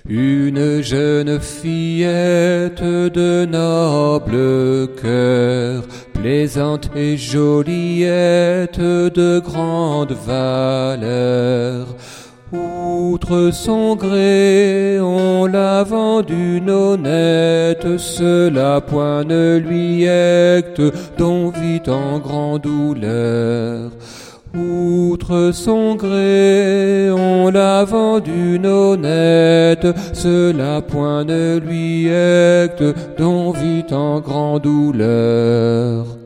Une jeune fillette de noble cœur, plaisante et joliette de grande valeur. Outre son gré, on l'a vendue honnête, cela point ne lui acte, dont vit en grande douleur. Outre son gré, on l'a vendue honnête, cela point ne lui acte, dont vit en grande douleur.